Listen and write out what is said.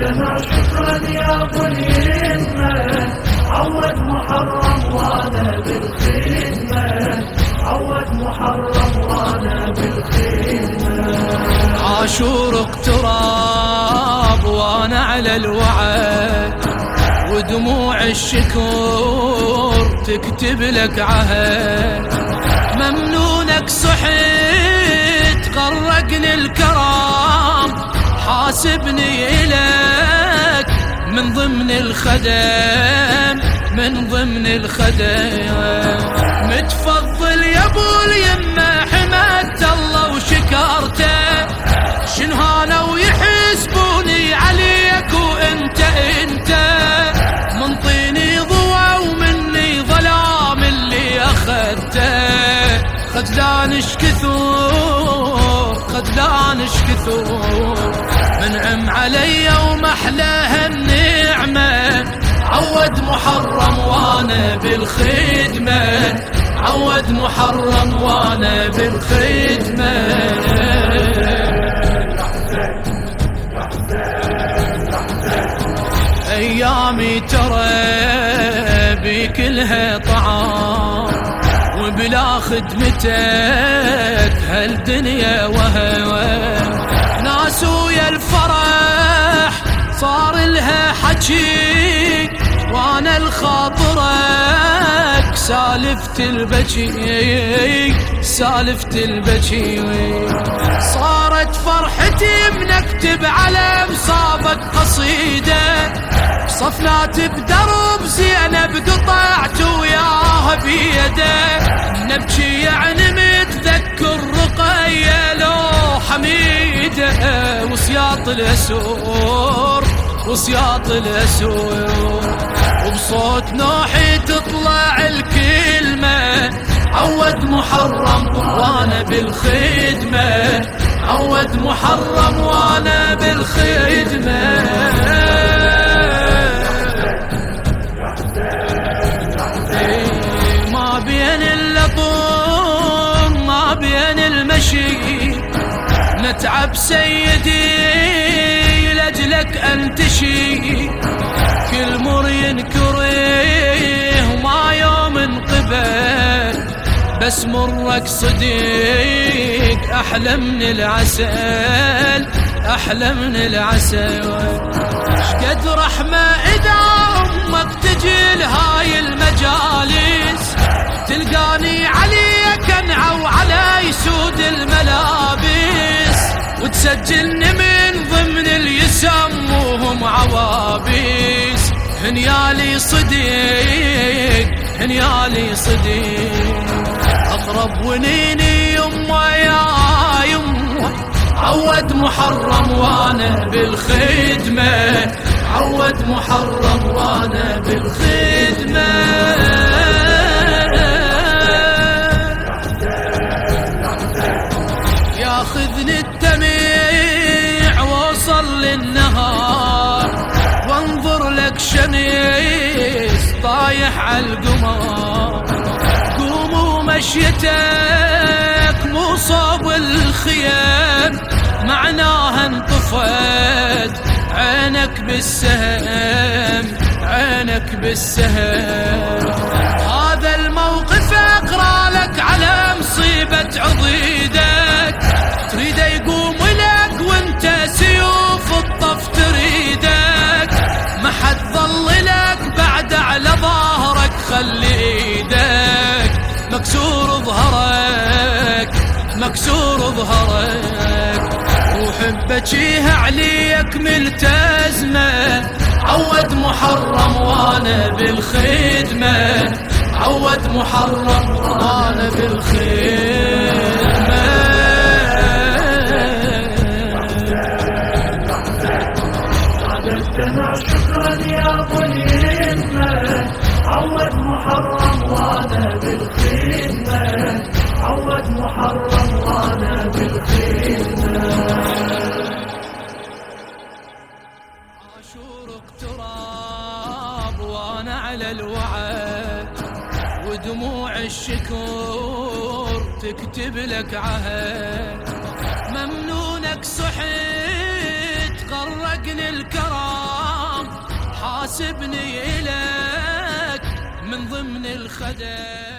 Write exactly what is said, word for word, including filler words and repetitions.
عددتنا شكرا يا ابو اليمه، عود محرم وانا بالخدمه، عود محرم وانا بالخدمه. عاشور اقتراب وانا على الوعد، ودموع الشكر تكتب لك عهد. ممنونك صحيت غرقني الكرام، حاسبني إليك من ضمن الخدم، من ضمن الخدم. متفضل يا ابو اليمه، حمدت الله وشكرته، شنهانا ويحسبوني عليك وانت انت، من طيني ضوى ومني ظلام اللي اخذته. خذلانش كثور، خذلانش كثور، منعم علي ومحلاها النعمه. عود محرم وانا بالخدمه، عود محرم وانا بالخدمه. ايامي ترى بكلها طعام، وبلا خدمتك هالدنيا وهوى. ناس ويا الفرح صار لها حكي، وانا الخاطرك سالفت البكي، سالفت البكي. صارت فرحتي من اكتب على مصابك قصيده، صفنات بدرب زينب قطعت وياها بيده. نبكي يعني متذكر رقية لو حميده، وسياط الاسور، وسياط الاسور. وبصوت نوحي تطلع الكلمة، عود محرم وانا بالخدمة، عود محرم وانا بالخدمة. ما بين اللطم ما بين المشي، نتعب سيدي لأجلك أنتشي. كل مر ينكره وما يوم انقبل، بس مرك صديق أحلى من العسل، أحلى من العسل. شقد رحمة إذا أمك تجي لهاي المجالس، تلقاني عليك أنعو على يسود الملابس، وتسجلني من ضمن اللي يسموهم عوابيس. هنيالي صديق، هنيالي صديق، أقرب ونيني يمه يا يمه. عود محرم وانا بالخدمة، عود محرم وانا بالخدمة. ياخذني الدمع وصل للنهار، وانظر لك شمس طايح عالقمر. قوم مشيتك مو صوب الخيام، معناها انطفت عينك بالسهم، عينك بالسهم. هذا الموقف اقرا لك على مصيبة عضيدك، تريد يقوم لك وانت سيوف الطف تريدك. ما حد ظل لك بعد على ظهرك، خلي ايدك مكسور ظهرك، مكسور ظهرك. وحبتشيها عليك ملتزمة، عود محرم وانا بالخدمة، عود محرم وانا بالخدمة. عددتنا شكرا يا ابو اليمه، عود محرم وانا بالخدمه، عود محرم وانا بالخدمه. عاشور اقتراب وانا على الوعد، ودموع الشكر تكتب لك عهد. ممنونك صحيت غرقني الكرام، ناسبني إلك من ضمن الخدم.